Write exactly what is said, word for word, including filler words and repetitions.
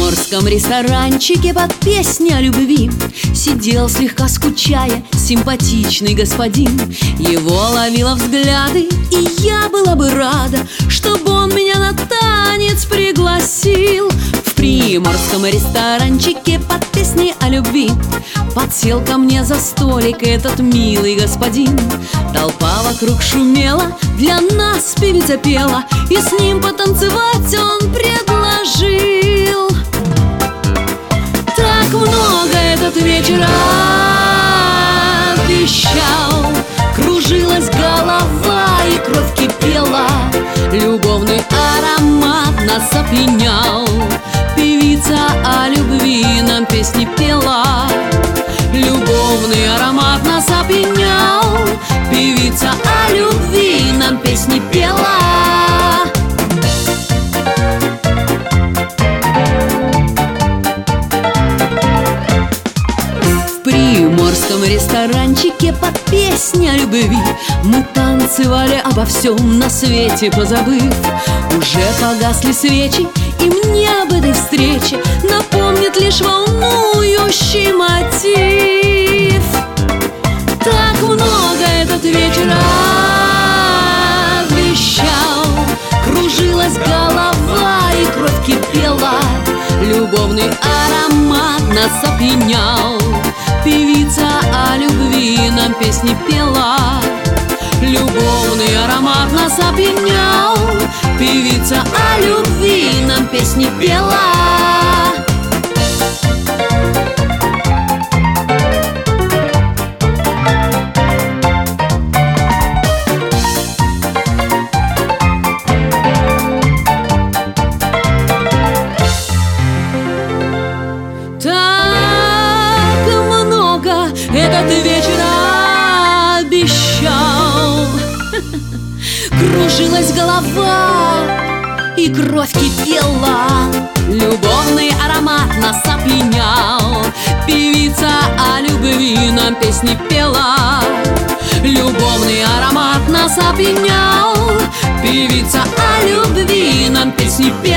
приморском ресторанчике под песни о любви сидел, слегка скучая, симпатичный господин. Его ловила взгляды, и я была бы рада, чтобы он меня на танец пригласил. В приморском ресторанчике под песни о любви подсел ко мне за столик этот милый господин. Толпа вокруг шумела, для нас певица пела, и с ним потанцевать он предложил. Так много этот вечер обещал, кружилась голова и кровь кипела, любовный аромат нас опьянял. Певица о любви нам песни пела, любовный аромат нас опьянял. Певица о любви нам песни пела. В приморском ресторанчике под песни о любви мы танцевали, обо всем на свете позабыв. Уже погасли свечи, и мне об этой встрече напомнит лишь волнующий мотив. Так много этот вечер обещал, кружилась голова и кровь кипела, любовный аромат нас опьянял. Певица о любви нам песни пела, любовный аромат нас опьянял. Певица о любви нам песни пела. Так много этот вечер обещал, кружилась голова и кровь кипела, любовный аромат нас опьянял. Певица о любви нам песни пела, любовный аромат нас опьянял. Певица о любви нам песни пела.